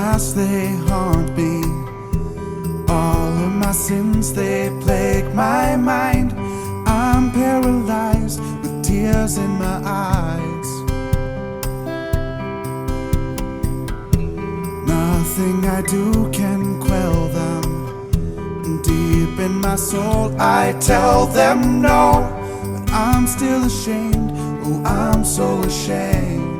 past, they haunt me. All of my sins, they plague my mind. I'm paralyzed with tears in my eyes. Nothing I do can quell them. And deep in my soul I tell them no. But I'm still ashamed, oh I'm so ashamed.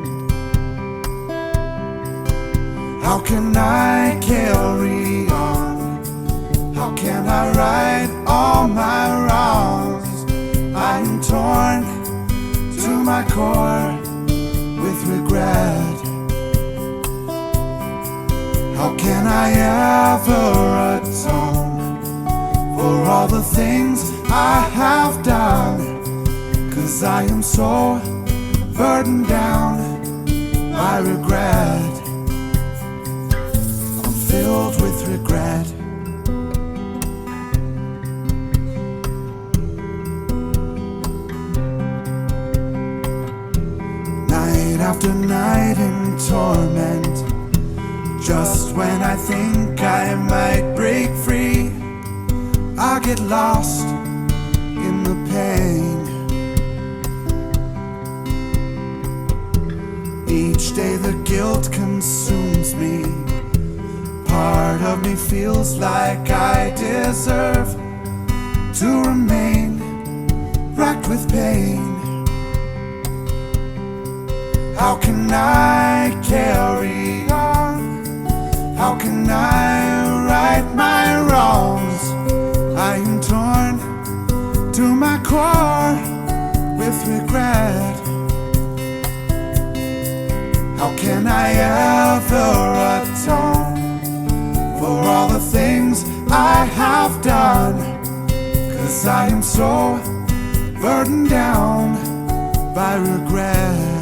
How can I carry on? How can I right all my wrongs? I am torn to my core with regret. How can I ever atone for all the things I have done? 'Cause I am so burdened down by regret. I'm filled with regret. Night after night in torment, just when I think I might break free, I get lost in the pain. Each day the guilt consumes me. Part of me feels like I deserve to remain racked with pain. How can I carry on? How can I right my wrongs? I am torn to my core with regret. How can I ever atone for all the things I have done? 'Cause I am so burdened down by regret.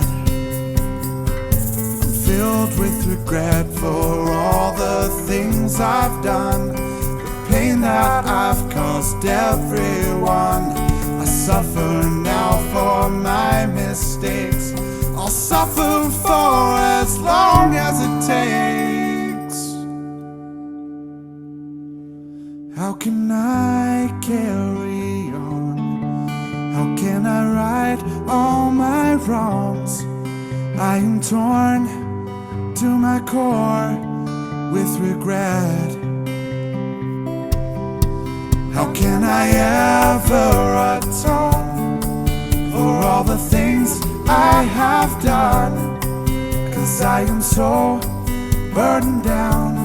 I'm filled with regret for all the things I've done, the pain that I've caused everyone. I suffer now for my mistakes. I'll suffer for as long as it takes. How can I carry on? How can I right all my wrongs? I am torn to my core with regret. How can I ever atone for all the things I have done? 'Cause I am so burdened down